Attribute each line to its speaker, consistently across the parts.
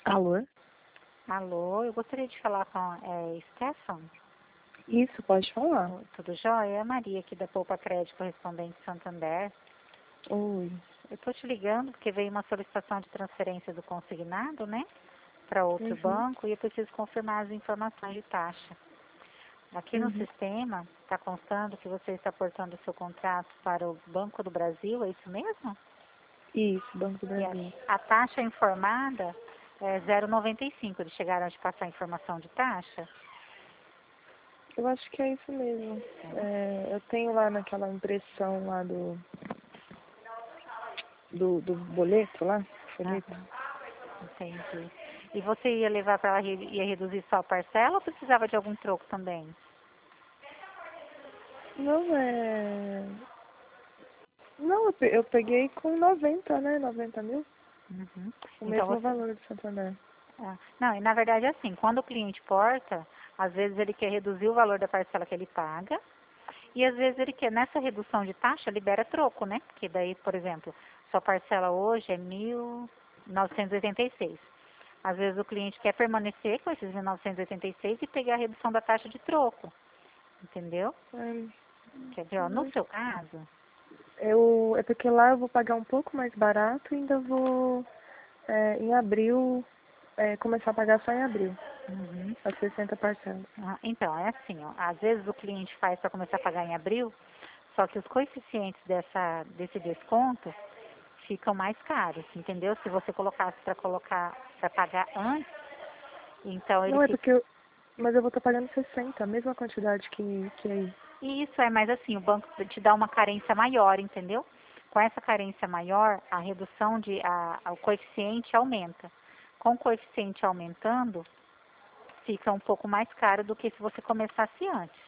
Speaker 1: Alô?
Speaker 2: Alô, eu gostaria de falar com Stefan.
Speaker 1: Isso, pode falar.
Speaker 2: Tudo jóia? É a Maria aqui da Poupa Crédito Correspondente Santander.
Speaker 1: Oi.
Speaker 2: Eu estou te ligando porque veio uma solicitação de transferência do consignado, né? Para outro banco e eu preciso confirmar as informações de taxa. Aqui no sistema está constando que você está portando o seu contrato para o Banco do Brasil, é isso mesmo?
Speaker 1: Isso, Banco do
Speaker 2: E
Speaker 1: Brasil.
Speaker 2: a taxa informada é 0,95. Eles chegaram a te passar a informação de taxa?
Speaker 1: Eu acho que é isso mesmo. Eu tenho lá naquela impressão lá do boleto lá. Boleto.
Speaker 2: Entendi. E você ia levar para ela, ia reduzir só a parcela ou precisava de algum troco também?
Speaker 1: Não, Não, eu peguei com 90, né? 90 mil.
Speaker 2: Uhum.
Speaker 1: O
Speaker 2: Então
Speaker 1: mesmo
Speaker 2: você...
Speaker 1: valor de Santander.
Speaker 2: Não, e na verdade é assim, quando o cliente porta, às vezes ele quer reduzir o valor da parcela que ele paga, e às vezes ele quer, nessa redução de taxa, libera troco, né? Porque daí, por exemplo, sua parcela hoje é 1.986. Às vezes o cliente quer permanecer com esses 1.986 e pegar a redução da taxa de troco, entendeu? Quer ver, ó, no seu caso...
Speaker 1: É porque lá eu vou pagar um pouco mais barato e ainda vou, em abril, começar a pagar só em abril. As 60 parcelas.
Speaker 2: Então, é assim, ó, às vezes o cliente faz para começar a pagar em abril, só que os coeficientes desse desconto ficam mais caros, entendeu? Se você colocasse para pagar antes, então ele
Speaker 1: Não, é
Speaker 2: fica...
Speaker 1: porque mas eu vou estar pagando 60, a mesma quantidade que aí.
Speaker 2: E isso é mais assim, o banco te dá uma carência maior, entendeu? Com essa carência maior, a redução o coeficiente aumenta. Com o coeficiente aumentando, fica um pouco mais caro do que se você começasse antes.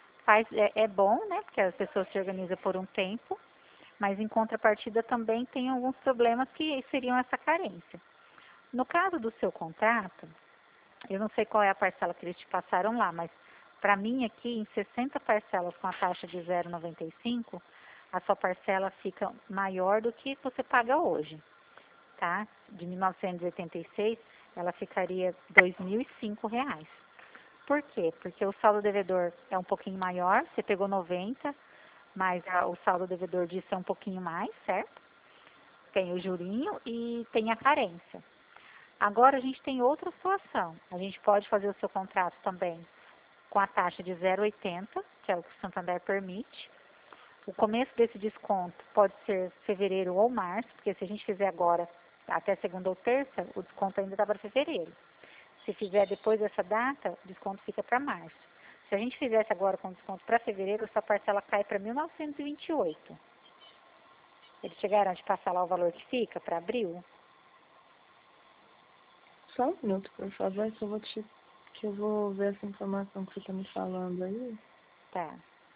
Speaker 2: É bom, né? Porque as pessoas se organizam por um tempo, mas em contrapartida também tem alguns problemas que seriam essa carência. No caso do seu contrato, eu não sei qual é a parcela que eles te passaram lá, mas para mim aqui, em 60 parcelas com a taxa de 0,95, a sua parcela fica maior do que você paga hoje, tá? De 1.986, ela ficaria R$ 2.005. Por quê? Porque o saldo devedor é um pouquinho maior, você pegou 90, mas o saldo devedor disso é um pouquinho mais, certo? Tem o jurinho e tem a carência. Agora a gente tem outra situação. A gente pode fazer o seu contrato também com a taxa de 0,80, que é o que o Santander permite. O começo desse desconto pode ser fevereiro ou março, porque se a gente fizer agora até segunda ou terça, o desconto ainda está para fevereiro. Se fizer depois dessa data, o desconto fica para março. Se a gente fizesse agora com desconto para fevereiro, essa parcela cai para 1.928. Eles chegaram a te passar lá o valor que fica para abril?
Speaker 1: Só um minuto, por favor, que eu vou ver essa informação que você está me falando aí.
Speaker 2: Tá.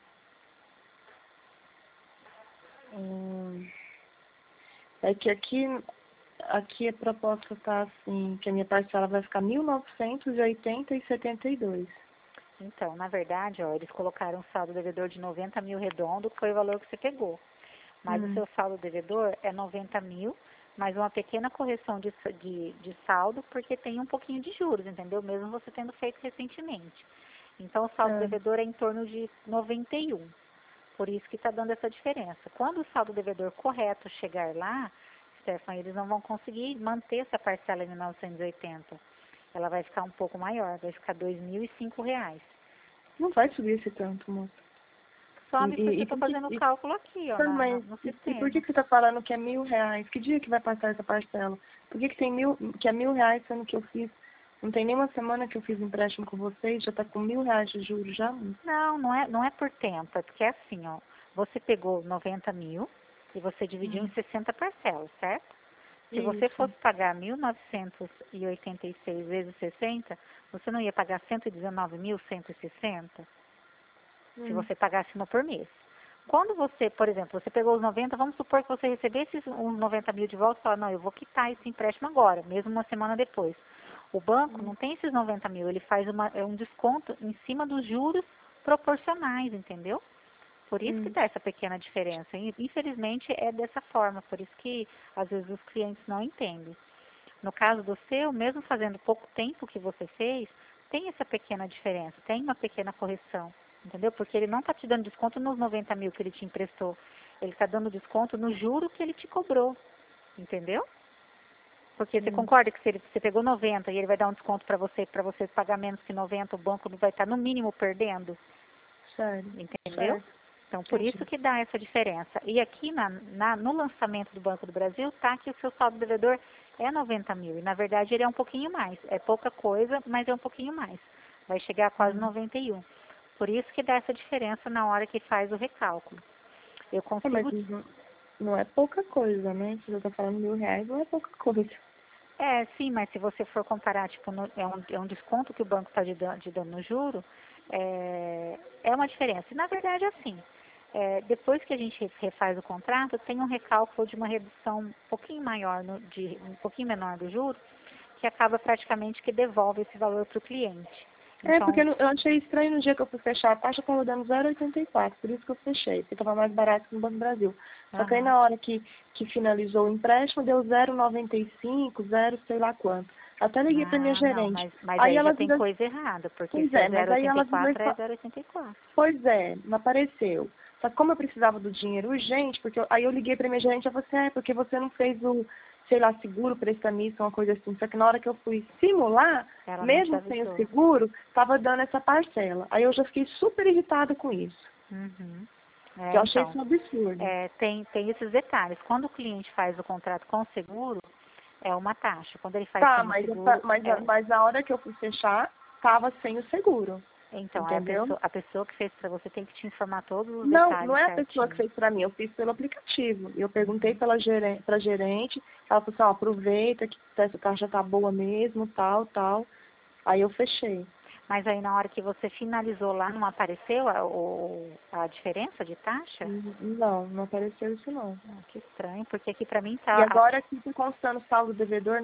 Speaker 1: É que aqui a proposta está assim, que a minha parcela vai ficar 1.980,72.
Speaker 2: Então, na verdade, ó, eles colocaram um saldo devedor de 90 mil redondo, que foi o valor que você pegou. Mas o seu saldo devedor é 90 mil, mais uma pequena correção de saldo, porque tem um pouquinho de juros, entendeu? Mesmo você tendo feito recentemente. Então, o saldo devedor é em torno de 91. Por isso que está dando essa diferença. Quando o saldo devedor correto chegar lá, Stefan, eles não vão conseguir manter essa parcela em 1980. Ela vai ficar um pouco maior, vai ficar R$ 2.005.
Speaker 1: Não vai subir esse tanto, moça.
Speaker 2: Sobe porque eu estou fazendo o cálculo aqui, ó,
Speaker 1: Mas,
Speaker 2: no
Speaker 1: e por que
Speaker 2: sistema.
Speaker 1: você está falando que é R$ 1.000? Que dia que vai passar essa parcela? Por que tem que é R$ 1.000 sendo que eu fiz? Não tem nenhuma semana que eu fiz empréstimo com vocês, já está com R$ 1.000 de juros já?
Speaker 2: Não é por tempo, é porque é assim, ó, você pegou 90 mil e você dividiu em 60 parcelas, certo? Se você
Speaker 1: Isso.
Speaker 2: fosse pagar 1.986 vezes 60, você não ia pagar 119.160 se você pagasse uma por mês. Quando você, por exemplo, você pegou os 90, vamos supor que você recebesse uns 90 mil de volta e fala, não, eu vou quitar esse empréstimo agora, mesmo uma semana depois. O banco não tem esses 90 mil, ele faz um desconto em cima dos juros proporcionais, entendeu? Por isso que dá essa pequena diferença. E, infelizmente é dessa forma, por isso que às vezes os clientes não entendem. No caso do seu, mesmo fazendo pouco tempo que você fez, tem essa pequena diferença, tem uma pequena correção, entendeu? Porque ele não está te dando desconto nos 90 mil que ele te emprestou, ele está dando desconto no juro que ele te cobrou, entendeu? Porque você concorda que se você pegou 90 e ele vai dar um desconto para você pagar menos que 90, o banco vai estar no mínimo perdendo,
Speaker 1: Sério.
Speaker 2: entendeu?
Speaker 1: Certo.
Speaker 2: Então, por isso que dá essa diferença. E aqui no lançamento do Banco do Brasil, tá que o seu saldo devedor é 90 mil. E, na verdade, ele é um pouquinho mais. É pouca coisa, mas é um pouquinho mais. Vai chegar a quase 91. Por isso que dá essa diferença na hora que faz o recálculo. Eu consigo...
Speaker 1: Mas não é pouca coisa, né? Se você tá falando R$ 1.000, não é pouca coisa.
Speaker 2: É, sim, mas se você for comparar, tipo, é um desconto que o banco está te dando no juro, é uma diferença. E, na verdade, assim, depois que a gente refaz o contrato, tem um recálculo de uma redução um pouquinho maior, um pouquinho menor do juro, que acaba praticamente que devolve esse valor para o cliente. Então,
Speaker 1: Porque eu achei estranho no dia que eu fui fechar a taxa, estava dando 0,84, por isso que eu fechei, porque estava mais barato que no Banco do Brasil. Só que aí na hora que finalizou o empréstimo, deu 0,95, 0 sei lá quanto. Até liguei para minha
Speaker 2: não,
Speaker 1: gerente.
Speaker 2: mas
Speaker 1: Aí
Speaker 2: aí já
Speaker 1: ela
Speaker 2: tem
Speaker 1: virou,
Speaker 2: coisa errada, porque
Speaker 1: pois
Speaker 2: se é
Speaker 1: é, mas aí ela virou
Speaker 2: 0,84 é 0,84.
Speaker 1: pois é, não apareceu. Só que como eu precisava do dinheiro urgente, aí eu liguei para minha gerente e falei assim, porque você não fez o, sei lá, seguro, prestamista, uma coisa assim. Só que na hora que eu fui simular,
Speaker 2: Ela não te
Speaker 1: mesmo sem o
Speaker 2: avisou.
Speaker 1: seguro, estava dando essa parcela. Aí eu já fiquei super irritada com isso.
Speaker 2: Uhum.
Speaker 1: Que eu achei
Speaker 2: Então,
Speaker 1: isso um absurdo.
Speaker 2: tem esses detalhes. Quando o cliente faz o contrato com o seguro, é uma taxa. Quando ele faz
Speaker 1: Tá,
Speaker 2: sem o seguro,
Speaker 1: mas na hora que eu fui fechar, estava sem o seguro.
Speaker 2: então,
Speaker 1: Entendeu?
Speaker 2: a pessoa que fez para você tem que te informar todos os
Speaker 1: Não
Speaker 2: detalhes
Speaker 1: é a pessoa que
Speaker 2: certinho.
Speaker 1: fez para mim, eu fiz pelo aplicativo. E eu perguntei para gerente, ela falou assim, ó, aproveita que essa taxa tá boa mesmo, tal, tal. Aí eu fechei.
Speaker 2: Mas aí na hora que você finalizou lá, não apareceu a diferença de taxa?
Speaker 1: Não apareceu isso não.
Speaker 2: Que estranho, porque aqui para mim
Speaker 1: E
Speaker 2: tá...
Speaker 1: agora aqui tá constando saldo devedor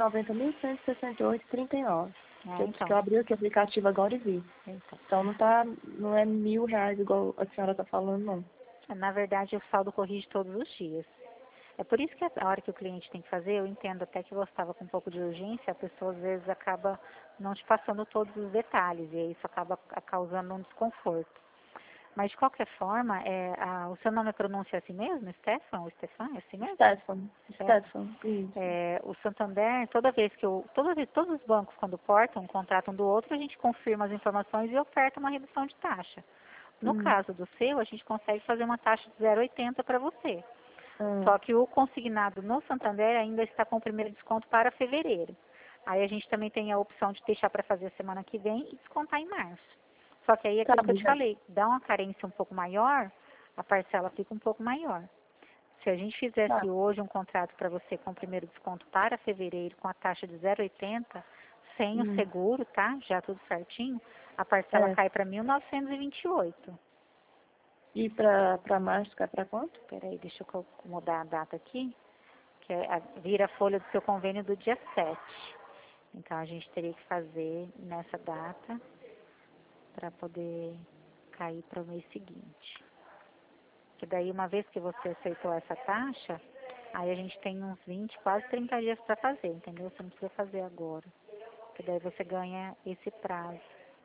Speaker 1: 90.168,39. Que
Speaker 2: então,
Speaker 1: eu abri aqui o aplicativo agora e vi.
Speaker 2: então.
Speaker 1: Então não é R$ 1.000 igual a senhora tá falando, não.
Speaker 2: Na verdade, o saldo corrige todos os dias. É por isso que a hora que o cliente tem que fazer, eu entendo até que você estava com um pouco de urgência, a pessoa às vezes acaba não te passando todos os detalhes, e aí isso acaba causando um desconforto. Mas de qualquer forma, o seu nome é pronúncia assim mesmo? Stefan? Ou Stefan? É assim mesmo?
Speaker 1: Stefan, isso.
Speaker 2: O Santander, toda vez que todos os bancos quando portam um contrato um do outro, a gente confirma as informações e oferta uma redução de taxa. No caso do seu, a gente consegue fazer uma taxa de 0,80 para você. Só que o consignado no Santander ainda está com o primeiro desconto para fevereiro. Aí a gente também tem a opção de deixar para fazer a semana que vem e descontar em março. Só que aí é
Speaker 1: Tá,
Speaker 2: aquilo que eu
Speaker 1: mas
Speaker 2: te falei, dá uma carência um pouco maior, a parcela fica um pouco maior. Se a gente fizesse hoje um contrato para você com o primeiro desconto para fevereiro com a taxa de 0,80, sem o seguro, tá? Já tudo certinho, a parcela cai para 1.928.
Speaker 1: E para março cai para quanto?
Speaker 2: Peraí, deixa eu mudar a data aqui, que vira a folha do seu convênio do dia 7. Então, a gente teria que fazer nessa data para poder cair para o mês seguinte. Que daí, uma vez que você aceitou essa taxa, aí a gente tem uns 20, quase 30 dias para fazer, entendeu? Você não precisa fazer agora. Que daí você ganha esse prazo.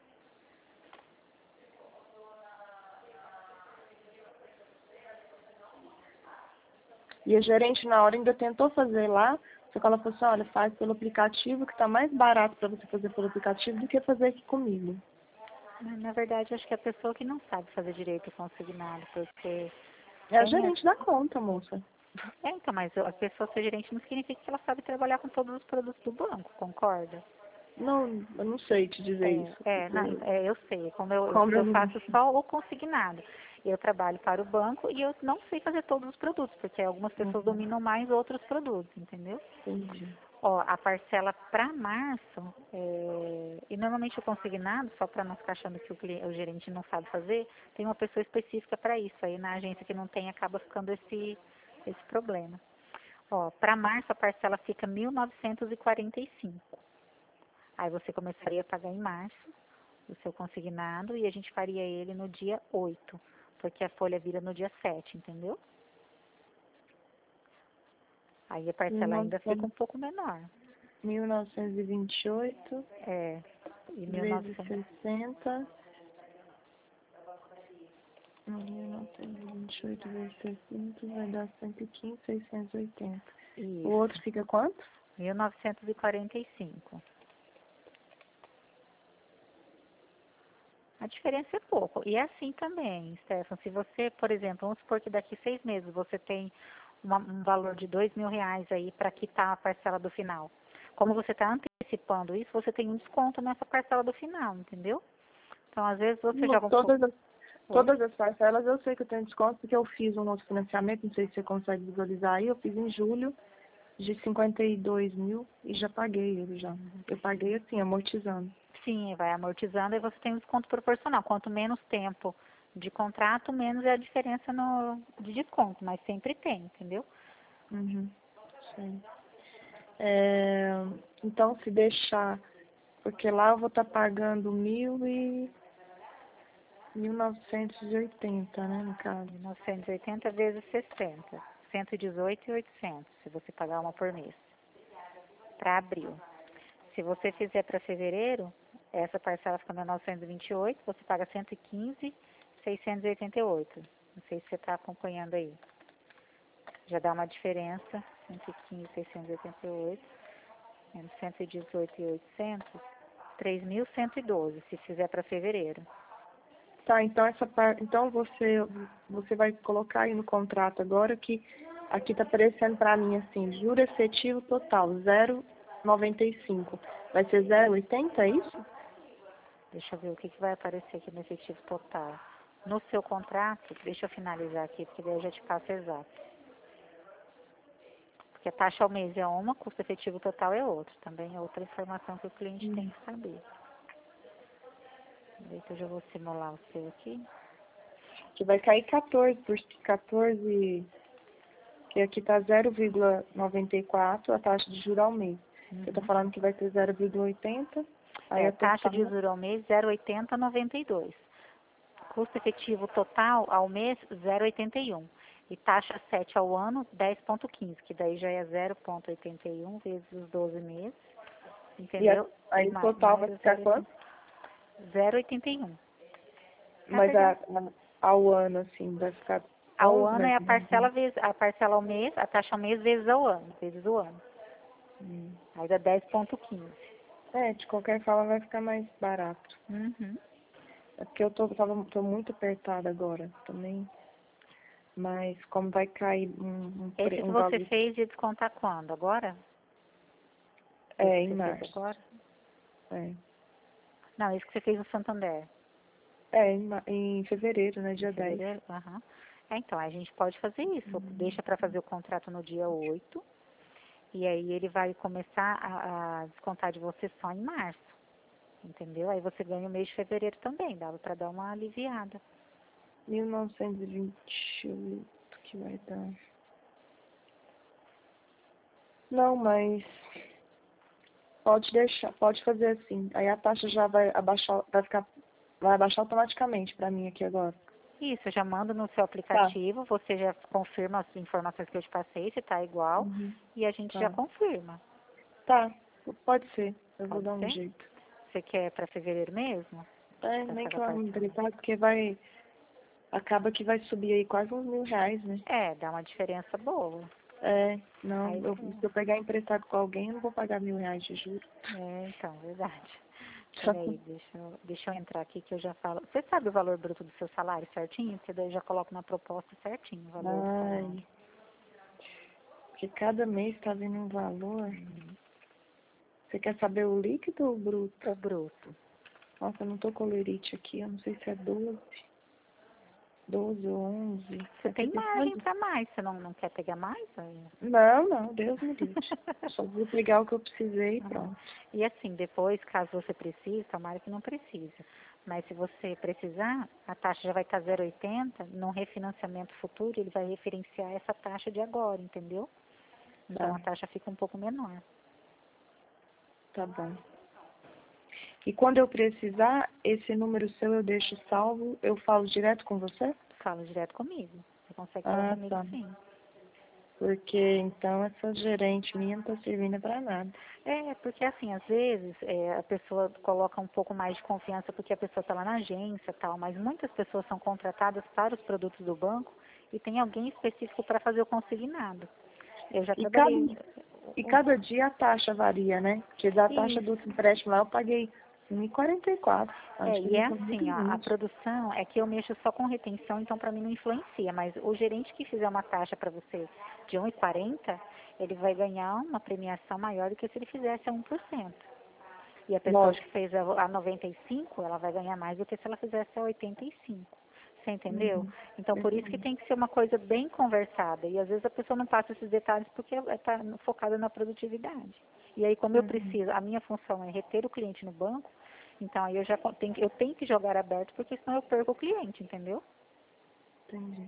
Speaker 1: E a gerente na hora ainda tentou fazer lá, só que ela falou assim, olha, faz pelo aplicativo, que tá mais barato para você fazer pelo aplicativo do que fazer aqui comigo.
Speaker 2: Na verdade, acho que é a pessoa que não sabe fazer direito o consignado, porque
Speaker 1: É a gerente da conta, moça.
Speaker 2: então, mas a pessoa ser gerente não significa que ela sabe trabalhar com todos os produtos do banco, concorda?
Speaker 1: Não, eu não sei te dizer isso.
Speaker 2: Eu sei,
Speaker 1: Como
Speaker 2: eu
Speaker 1: eu não...
Speaker 2: faço só o consignado. Eu trabalho para o banco e eu não sei fazer todos os produtos, porque algumas pessoas dominam mais outros produtos, entendeu?
Speaker 1: Entendi.
Speaker 2: Ó, a parcela para março, e normalmente o consignado, só para não ficar achando que o gerente não sabe fazer, tem uma pessoa específica para isso. Aí na agência que não tem, acaba ficando esse problema. Ó, para março a parcela fica 1.945. Aí você começaria a pagar em março o seu consignado e a gente faria ele no dia 8, porque a folha vira no dia 7, entendeu? Aí a parcela ainda fica um pouco menor.
Speaker 1: 1928
Speaker 2: É. E
Speaker 1: vezes
Speaker 2: 1900.
Speaker 1: 60. 1928 vezes 60 vai dar 115.680. O
Speaker 2: Isso.
Speaker 1: outro fica quanto?
Speaker 2: 1945. A diferença é pouco. E é assim também, Stefan. Se você, por exemplo, vamos supor que daqui 6 meses você tem um valor de R$ 2.000 aí para quitar a parcela do final. Como você está antecipando isso, você tem um desconto nessa parcela do final, entendeu? Então, às vezes você já comprou.
Speaker 1: Todas as parcelas eu sei que eu tenho desconto, porque eu fiz um outro financiamento, não sei se você consegue visualizar aí, eu fiz em julho de 52 mil e já paguei ele já. Eu paguei assim, amortizando.
Speaker 2: Sim, vai amortizando e você tem um desconto proporcional. Quanto menos tempo de contrato, menos é a diferença de desconto, mas sempre tem, entendeu?
Speaker 1: Uhum. Sim. Então, se deixar, porque lá eu vou estar pagando 1980, né, no caso.
Speaker 2: 980 vezes 60, 118.800, se você pagar uma por mês, para abril. Se você fizer para fevereiro, essa parcela fica 1.928, você paga 115.688. Não sei se você está acompanhando aí. Já dá uma diferença, 115.688, menos 118.800, 3.112, se fizer para fevereiro.
Speaker 1: Tá, então então você vai colocar aí no contrato agora que aqui tá aparecendo para mim assim, juro efetivo total 0,95. Vai ser 0,80, é isso?
Speaker 2: Deixa eu ver o que vai aparecer aqui no efetivo total. No seu contrato, deixa eu finalizar aqui, porque daí eu já te passo exato. Porque a taxa ao mês é uma, custo efetivo total é outra. Também é outra informação que o cliente tem que saber. Daí que eu já vou simular o seu aqui.
Speaker 1: Que vai cair 14, que aqui tá 0,94 a taxa de juros ao mês. Você tá falando que vai ter 0,80, aí a
Speaker 2: Taxa
Speaker 1: total
Speaker 2: de juros ao mês 0,8092. Custo efetivo total ao mês 0,81. E taxa 7 ao ano 10,15, que daí já é 0,81 vezes os 12 meses. Entendeu?
Speaker 1: aí o total vai ficar quanto?
Speaker 2: 0,81.
Speaker 1: Mas ao ano, assim, vai ficar
Speaker 2: Ao
Speaker 1: 11,
Speaker 2: ano
Speaker 1: né?
Speaker 2: é a parcela ao mês, a taxa ao mês vezes ao ano, vezes o ano. Aí dá 10,15.
Speaker 1: De qualquer forma vai ficar mais barato.
Speaker 2: Uhum.
Speaker 1: É porque eu tô muito apertada agora também. Mas como vai cair
Speaker 2: Esse que
Speaker 1: um
Speaker 2: você
Speaker 1: valor.
Speaker 2: fez de descontar quando? Agora? Esse que
Speaker 1: Em
Speaker 2: você fez
Speaker 1: março.
Speaker 2: agora?
Speaker 1: É.
Speaker 2: Não, esse que você fez no Santander.
Speaker 1: Em fevereiro, né?
Speaker 2: Em
Speaker 1: Dia 10.
Speaker 2: fevereiro? Aham. Então, a gente pode fazer isso. Deixa para fazer o contrato no dia 8. E aí ele vai começar a descontar de você só em março. Entendeu? Aí você ganha o mês de fevereiro também. Dava para dar uma aliviada.
Speaker 1: 1928 que vai dar. Não, mas pode deixar, pode fazer assim. Aí a taxa já vai abaixar, vai abaixar automaticamente para mim aqui agora.
Speaker 2: Isso, eu já mando no seu aplicativo, você já confirma as informações que eu te passei, se tá igual, e a gente já
Speaker 1: Tá.
Speaker 2: confirma.
Speaker 1: Tá, pode ser. Eu vou
Speaker 2: Pode
Speaker 1: dar um
Speaker 2: ser?
Speaker 1: jeito.
Speaker 2: Você quer para fevereiro mesmo? Pra
Speaker 1: Nem que
Speaker 2: pagar
Speaker 1: eu vá me
Speaker 2: parcela?
Speaker 1: gritar, porque acaba que vai subir aí quase uns R$ 1.000, né?
Speaker 2: Dá uma diferença boa.
Speaker 1: Não,
Speaker 2: Aí,
Speaker 1: se eu pegar emprestado com alguém, eu não vou pagar R$ 1.000 de juros.
Speaker 2: então, verdade. Peraí, deixa eu entrar aqui que eu já falo. Você sabe o valor bruto do seu salário certinho? Porque daí eu já coloco na proposta certinho o valor do salário.
Speaker 1: Ai, porque cada mês tá vindo um valor. Você quer saber o líquido ou o bruto?
Speaker 2: O bruto.
Speaker 1: Nossa, eu não tô com o lerite aqui, eu não sei se é 12 ou 11.
Speaker 2: Você tem margem para mais, você não quer pegar mais?
Speaker 1: Não, Deus me livre. Só vou pegar o que eu precisei e pronto.
Speaker 2: E assim, depois, caso você precise, tomara que não precise. Mas se você precisar, a taxa já vai estar 0,80, num refinanciamento futuro, ele vai referenciar essa taxa de agora, entendeu? Então
Speaker 1: Tá.
Speaker 2: a taxa fica um pouco menor.
Speaker 1: Tá bom. E quando eu precisar, esse número seu eu deixo salvo, eu falo direto com você?
Speaker 2: Fala direto comigo. Você consegue falar comigo
Speaker 1: Tá.
Speaker 2: sim.
Speaker 1: Porque então essa gerente minha não tá servindo para nada.
Speaker 2: Porque assim, às vezes a pessoa coloca um pouco mais de confiança porque a pessoa está lá na agência e tal, mas muitas pessoas são contratadas para os produtos do banco e tem alguém específico para fazer o consignado. Eu já
Speaker 1: E cada,
Speaker 2: trabalhei.
Speaker 1: e cada dia a taxa varia, né? Porque da taxa do
Speaker 2: Isso.
Speaker 1: empréstimo lá eu paguei 1,44. A
Speaker 2: E é
Speaker 1: diferença é muito
Speaker 2: assim, ó, a
Speaker 1: grande.
Speaker 2: produção é que eu mexo só com retenção, então para mim não influencia, mas o gerente que fizer uma taxa para você de 1,40, ele vai ganhar uma premiação maior do que se ele fizesse a 1%. E a pessoa que
Speaker 1: Lógico.
Speaker 2: fez a 95, ela vai ganhar mais do que se ela fizesse a 85. Você entendeu?
Speaker 1: Uhum.
Speaker 2: Então, por isso que tem que ser uma coisa bem conversada. E às vezes a pessoa não passa esses detalhes porque está focada na produtividade. E aí, como eu
Speaker 1: Uhum.
Speaker 2: preciso, a minha função é reter o cliente no banco, então aí eu tenho que jogar aberto porque senão eu perco o cliente, entendeu?
Speaker 1: Entendi.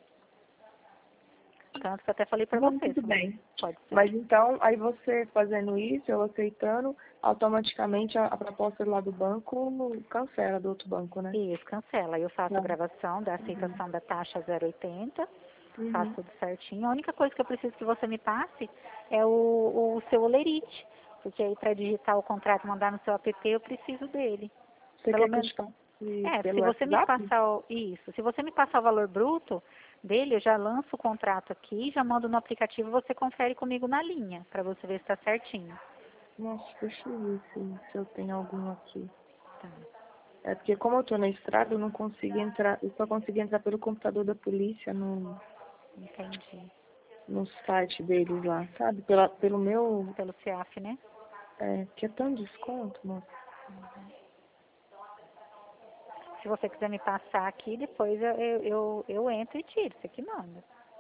Speaker 2: Tanto que eu até falei para
Speaker 1: Não,
Speaker 2: você,
Speaker 1: tudo
Speaker 2: se você
Speaker 1: bem.
Speaker 2: pode ser.
Speaker 1: Mas então, aí você fazendo isso, eu aceitando, automaticamente a proposta lá do banco cancela do outro banco, né?
Speaker 2: Isso, cancela. Aí eu faço a
Speaker 1: Não.
Speaker 2: gravação da
Speaker 1: Uhum.
Speaker 2: aceitação da taxa 0,80, faço
Speaker 1: Uhum.
Speaker 2: tudo certinho. A única coisa que eu preciso que você me passe é o seu olerite, porque aí para digitar o contrato e mandar no seu app eu preciso dele.
Speaker 1: Você
Speaker 2: Pelo
Speaker 1: quer que eu
Speaker 2: menos,
Speaker 1: te passe
Speaker 2: se
Speaker 1: pelo
Speaker 2: você me
Speaker 1: WhatsApp?
Speaker 2: passar isso, se você me passar o valor bruto dele, eu já lanço o contrato aqui, já mando no aplicativo e você confere comigo na linha, para você ver se está certinho.
Speaker 1: Nossa, deixa eu ver se eu tenho algum aqui.
Speaker 2: Tá,
Speaker 1: É porque como eu tô na estrada, eu não consigo entrar, eu só consigo entrar pelo computador da polícia
Speaker 2: entendi.
Speaker 1: no site deles lá, sabe? Pelo meu,
Speaker 2: Pelo CIAF, né?
Speaker 1: que é tão desconto, moça.
Speaker 2: Se você quiser me passar aqui, depois eu entro e tiro, você que manda.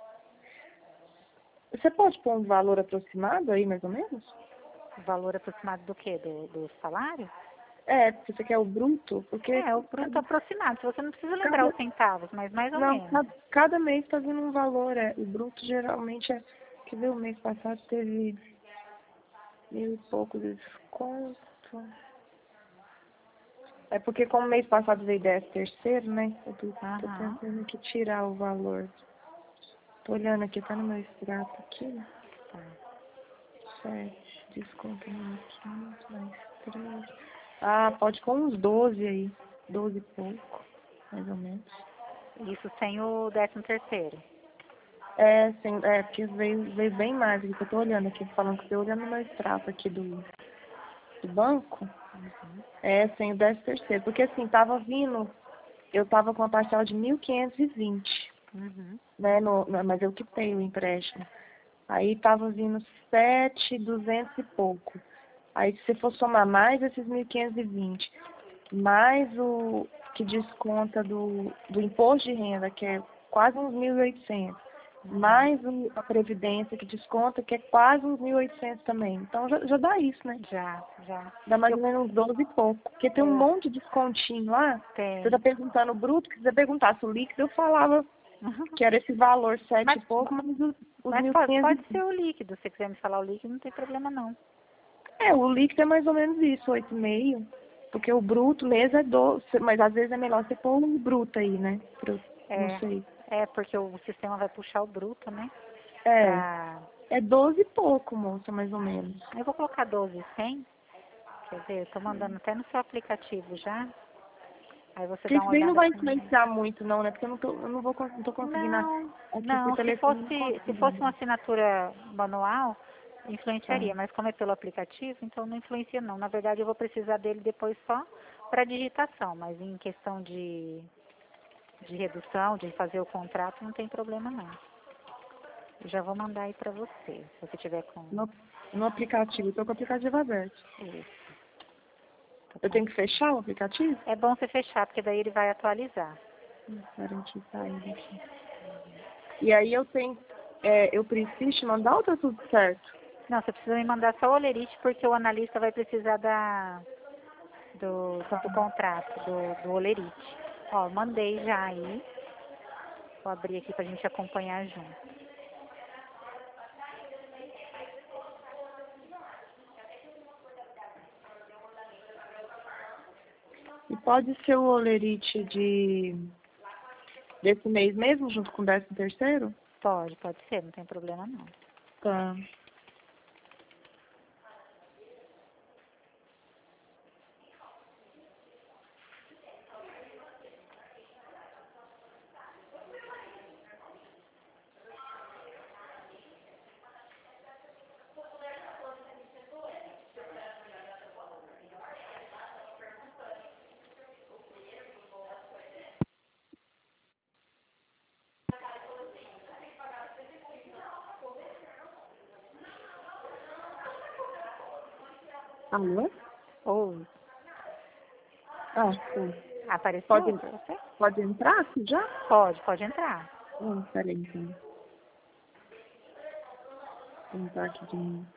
Speaker 1: Você pode pôr um valor aproximado aí, mais ou menos?
Speaker 2: O valor aproximado do quê? Do salário?
Speaker 1: Porque você quer o bruto, porque
Speaker 2: O bruto aproximado. Se você não precisa lembrar
Speaker 1: cada,
Speaker 2: os centavos, mas mais ou
Speaker 1: não,
Speaker 2: menos.
Speaker 1: cada mês está vindo um valor, o bruto geralmente quer ver, o mês passado teve 1.000 e pouco de desconto. É porque como mês passado veio 10º, né? Eu tô
Speaker 2: Aham.
Speaker 1: tentando aqui tirar o valor. Tô olhando aqui, tá no meu extrato aqui.
Speaker 2: Tá.
Speaker 1: 7, desconto 1.500 mais 13. Ah, pode com uns 12 aí. 12 e pouco, mais ou menos.
Speaker 2: Isso sem o 13º.
Speaker 1: Sim, porque veio bem mais do que eu tô olhando aqui, falando que eu tô olhando no meu extrato aqui do banco. Sem o 10º. Porque assim, eu tava com uma parcela de 1.520,
Speaker 2: Uhum.
Speaker 1: né? Mas eu quitei o empréstimo. Aí tava vindo 7.200 e pouco. Aí se você for somar mais esses 1.520, mais o que desconta do imposto de renda, que é quase uns 1.800,
Speaker 2: Uhum.
Speaker 1: mais a previdência que desconta, que é quase uns 1.800 também. Então já dá isso, né?
Speaker 2: Já.
Speaker 1: Dá mais
Speaker 2: Eu,
Speaker 1: ou menos uns 12 e pouco. Porque tem um
Speaker 2: é,
Speaker 1: monte de descontinho lá. Você tá
Speaker 2: tem.
Speaker 1: perguntando o bruto, que se você perguntasse o líquido, eu falava que era esse valor, 7
Speaker 2: Mas,
Speaker 1: e pouco, mas os
Speaker 2: mas
Speaker 1: mil
Speaker 2: pode
Speaker 1: quinhentos.
Speaker 2: ser o líquido. Se você quiser me falar o líquido, não tem problema não.
Speaker 1: O líquido é mais ou menos isso, 8,5. Porque o bruto mesmo é 12, mas às vezes é melhor você pôr um bruto aí, né? Não
Speaker 2: É,
Speaker 1: sei.
Speaker 2: porque o sistema vai puxar o bruto, né?
Speaker 1: É,
Speaker 2: Pra...
Speaker 1: é 12 e pouco, moça, mais ou menos.
Speaker 2: Eu vou colocar 12,100. Quer ver? Eu tô mandando até no seu aplicativo já. Aí você
Speaker 1: Porque
Speaker 2: dá
Speaker 1: isso
Speaker 2: uma
Speaker 1: daí não
Speaker 2: olhada
Speaker 1: vai
Speaker 2: comigo.
Speaker 1: influenciar muito, não, né? Porque eu não tô conseguindo
Speaker 2: Não,
Speaker 1: aqui por
Speaker 2: não. Se
Speaker 1: telefone, não
Speaker 2: fosse, se
Speaker 1: consigo.
Speaker 2: fosse uma assinatura manual,
Speaker 1: Tá.
Speaker 2: influenciaria. Mas como é pelo aplicativo, então não influencia não. Na verdade, eu vou precisar dele depois só para digitação. Mas em questão de redução, de fazer o contrato, não tem problema não. Eu já vou mandar aí para você, se você tiver com
Speaker 1: No aplicativo, eu tô com o aplicativo aberto.
Speaker 2: isso. Tá
Speaker 1: Eu
Speaker 2: bom.
Speaker 1: tenho que fechar o aplicativo?
Speaker 2: É bom você fechar, porque daí ele vai atualizar.
Speaker 1: Garantir saída aqui. E aí eu preciso te mandar ou tá tudo certo?
Speaker 2: Não, você precisa me mandar só o olerite, porque o analista vai precisar do contrato, do olerite. Ó, mandei já aí. Vou abrir aqui pra gente acompanhar junto.
Speaker 1: E pode ser o olerite desse mês mesmo, junto com o 13º?
Speaker 2: Pode ser, não tem problema não.
Speaker 1: Tá. Alô?
Speaker 2: Oi,
Speaker 1: Ah, sim.
Speaker 2: apareceu
Speaker 1: Pode,
Speaker 2: pra você?
Speaker 1: pode entrar aqui já?
Speaker 2: Pode entrar.
Speaker 1: Peraí, então. Vou entrar aqui de novo.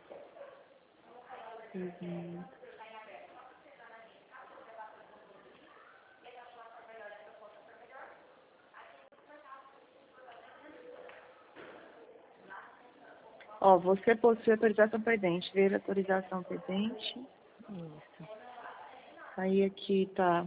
Speaker 1: Ó, você possui autorização pendente. Ver autorização pendente.
Speaker 2: Isso.
Speaker 1: Aí aqui tá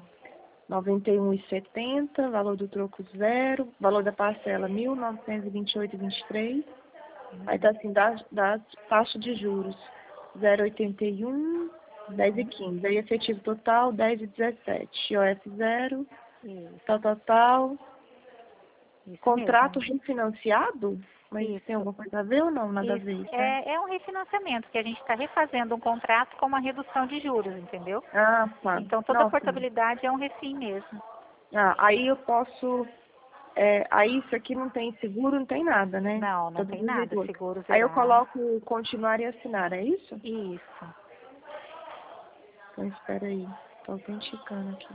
Speaker 1: 91,70, valor do troco zero, valor da parcela 1.928,23. Aí tá assim, da taxa de juros 0,81, 10,15. Aí efetivo total 10,17. IOF 0,
Speaker 2: Isso.
Speaker 1: tal.
Speaker 2: Isso
Speaker 1: Contrato
Speaker 2: mesmo.
Speaker 1: refinanciado? Mas
Speaker 2: Isso.
Speaker 1: tem alguma coisa a ver ou não? Nada a
Speaker 2: Isso.
Speaker 1: ver, né?
Speaker 2: É um refinanciamento, que a gente está refazendo um contrato com uma redução de juros, entendeu?
Speaker 1: Ah, tá.
Speaker 2: Então toda a
Speaker 1: Nossa.
Speaker 2: portabilidade é um refim mesmo.
Speaker 1: Ah, aí eu posso... aí isso aqui não tem seguro, não tem nada, né?
Speaker 2: Não
Speaker 1: Todo
Speaker 2: tem
Speaker 1: mundo é
Speaker 2: nada,
Speaker 1: igual.
Speaker 2: seguro
Speaker 1: Aí eu
Speaker 2: zerado.
Speaker 1: coloco continuar e assinar, é isso?
Speaker 2: Isso.
Speaker 1: Então espera aí. Tô autenticando aqui.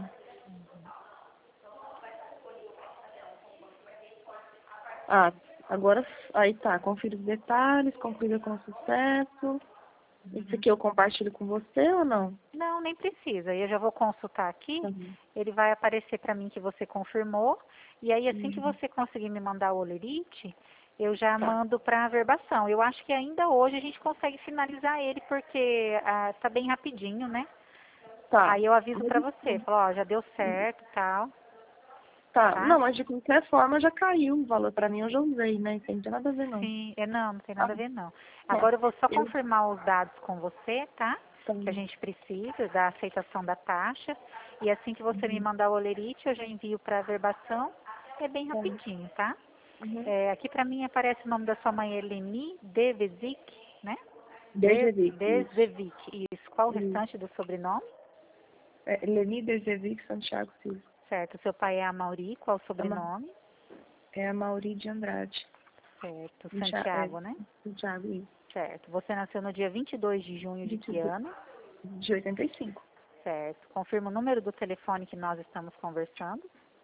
Speaker 1: Ah, agora aí tá. Confira os detalhes, concluída com sucesso. Isso aqui eu compartilho com você ou não?
Speaker 2: Não, nem precisa. Eu já vou consultar aqui.
Speaker 1: Uhum.
Speaker 2: Ele vai aparecer para mim que você confirmou. E aí, assim que
Speaker 1: Uhum.
Speaker 2: você conseguir me mandar o olerite, eu já
Speaker 1: Tá.
Speaker 2: mando para a verbação. Eu acho que ainda hoje a gente consegue finalizar ele, porque tá bem rapidinho, né?
Speaker 1: Tá.
Speaker 2: Aí eu aviso para você. Falo, ó, já deu certo e tal,
Speaker 1: Tá.
Speaker 2: tá?
Speaker 1: Não, mas de qualquer forma já caiu o valor. Pra mim eu já usei, né? Isso aí não tem nada a ver, não.
Speaker 2: Sim, não tem
Speaker 1: Ah,
Speaker 2: nada a ver não.
Speaker 1: é.
Speaker 2: Agora eu vou só
Speaker 1: Eu,
Speaker 2: confirmar os dados com você, tá?
Speaker 1: tá.
Speaker 2: Que a gente precisa da aceitação da taxa. E assim que você me
Speaker 1: Uhum.
Speaker 2: mandar o olerite, eu já envio para a verbação. É bem
Speaker 1: Tá.
Speaker 2: rapidinho, tá?
Speaker 1: Uhum.
Speaker 2: Aqui para mim aparece o nome da sua mãe, Eleni Devezic, né?
Speaker 1: Dejevic, isso.
Speaker 2: Dezevic. Isso. Qual o
Speaker 1: Isso.
Speaker 2: restante do sobrenome?
Speaker 1: Leni Dejevic Santiago Silva.
Speaker 2: Certo. Seu pai é Amauri. Qual o
Speaker 1: É
Speaker 2: sobrenome?
Speaker 1: a Mauri de Andrade.
Speaker 2: Certo. Santiago, né?
Speaker 1: Santiago, isso.
Speaker 2: Certo. Você nasceu no dia 22 de junho de que
Speaker 1: 22,
Speaker 2: ano?
Speaker 1: de 85.
Speaker 2: Certo. Confirma o número do telefone que nós estamos conversando.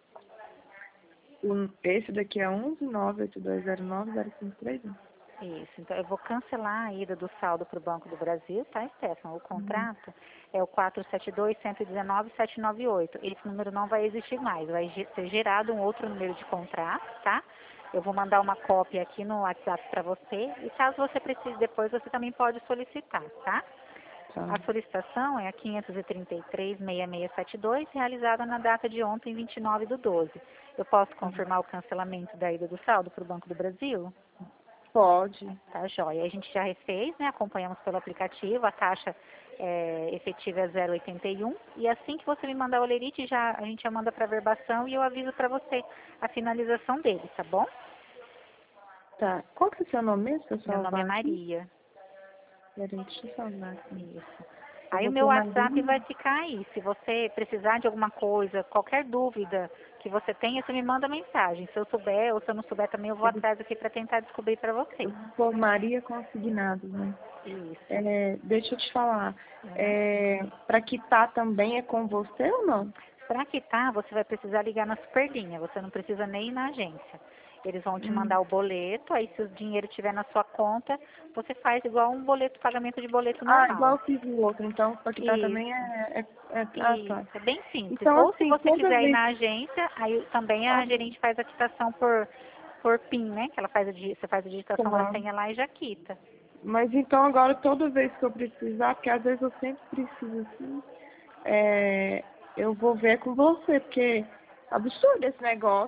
Speaker 1: Esse daqui é 11-98209-0531.
Speaker 2: Isso. Então, eu vou cancelar a ida do saldo para o Banco do Brasil, tá, Stefano? O contrato é o 472-119-798. Esse número não vai existir mais. Vai ser gerado um outro número de contrato, tá? Eu vou mandar uma cópia aqui no WhatsApp para você. E caso você precise depois, você também pode solicitar, tá?
Speaker 1: Tá.
Speaker 2: A solicitação é a 533-6672, realizada na data de ontem, 29/12. Eu posso confirmar o cancelamento da ida do saldo para o Banco do Brasil?
Speaker 1: Pode.
Speaker 2: Tá, joia. A gente já refez, né? Acompanhamos pelo aplicativo, a taxa efetiva é 0,81. E assim que você me mandar o olerite, a gente já manda para verbação e eu aviso para você a finalização dele, tá bom?
Speaker 1: Tá. Qual que é o seu nome mesmo, se eu
Speaker 2: Meu nome é
Speaker 1: salvar aqui?
Speaker 2: Maria.
Speaker 1: Peraí, deixa eu salvar aqui.
Speaker 2: Isso.
Speaker 1: Eu
Speaker 2: Aí o
Speaker 1: vou
Speaker 2: meu
Speaker 1: pôr
Speaker 2: WhatsApp
Speaker 1: Maria.
Speaker 2: vai ficar aí. Se você precisar de alguma coisa, qualquer dúvida que você tenha, você me manda mensagem. Se eu souber ou se eu não souber também, eu vou atrás aqui para tentar descobrir para você.
Speaker 1: Eu vou pôr Maria Consignados, né?
Speaker 2: Isso.
Speaker 1: Deixa eu te falar.
Speaker 2: Uhum.
Speaker 1: Para quitar também é com você ou não?
Speaker 2: Para quitar, você vai precisar ligar na Superlinha. Você não precisa nem ir na agência. Eles vão te mandar o boleto, aí se o dinheiro estiver na sua conta, você faz igual um boleto, pagamento de boleto
Speaker 1: Ah, igual
Speaker 2: normal.
Speaker 1: eu fiz o outro. Então, para quitar também
Speaker 2: Isso.
Speaker 1: Ah, tá.
Speaker 2: Isso, é bem simples.
Speaker 1: Então,
Speaker 2: Ou se
Speaker 1: assim,
Speaker 2: você
Speaker 1: toda
Speaker 2: quiser ir
Speaker 1: vez...
Speaker 2: na agência, aí também a gerente faz a quitação por PIN, né? Que ela faz você faz a digitação da
Speaker 1: Tá.
Speaker 2: senha lá e já quita.
Speaker 1: Mas então agora toda vez que eu precisar, porque às vezes eu sempre preciso assim, eu vou ver com você, porque absurdo esse negócio.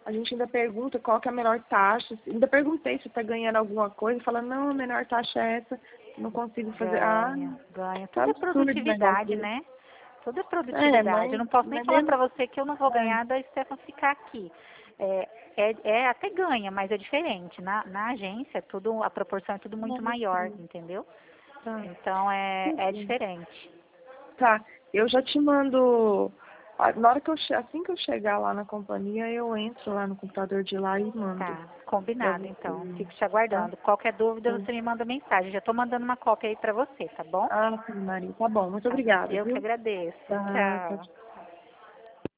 Speaker 1: a gente ainda pergunta qual que é a menor taxa. Ainda perguntei se está ganhando alguma coisa. Fala, não, a menor taxa é essa. Não consigo fazer.
Speaker 2: Ganha.
Speaker 1: Tá
Speaker 2: Tudo é
Speaker 1: absurdo o negócio
Speaker 2: produtividade,
Speaker 1: dele.
Speaker 2: né? Tudo é produtividade. Eu não posso nem
Speaker 1: Mas
Speaker 2: falar pra
Speaker 1: mesmo,
Speaker 2: você que eu não vou
Speaker 1: é,
Speaker 2: ganhar da Stefan ficar aqui. Até ganha, mas é diferente. Na agência, tudo, a proporção é tudo muito maior, entendeu?
Speaker 1: tá.
Speaker 2: Então é diferente.
Speaker 1: Tá, eu já te mando. Na hora que assim que eu chegar lá na companhia, eu entro lá no computador de lá e mando
Speaker 2: Tá,
Speaker 1: pra
Speaker 2: combinado então.
Speaker 1: você,
Speaker 2: Fico te
Speaker 1: tá?
Speaker 2: aguardando. Qualquer dúvida,
Speaker 1: Tá.
Speaker 2: você me manda mensagem. Já tô mandando uma cópia aí pra você, tá bom?
Speaker 1: Ah, sim, Maria. Tá bom, muito
Speaker 2: Tá.
Speaker 1: obrigada,
Speaker 2: Eu que
Speaker 1: viu?
Speaker 2: agradeço.
Speaker 1: Tá, tchau,
Speaker 2: Tchau.
Speaker 1: tchau.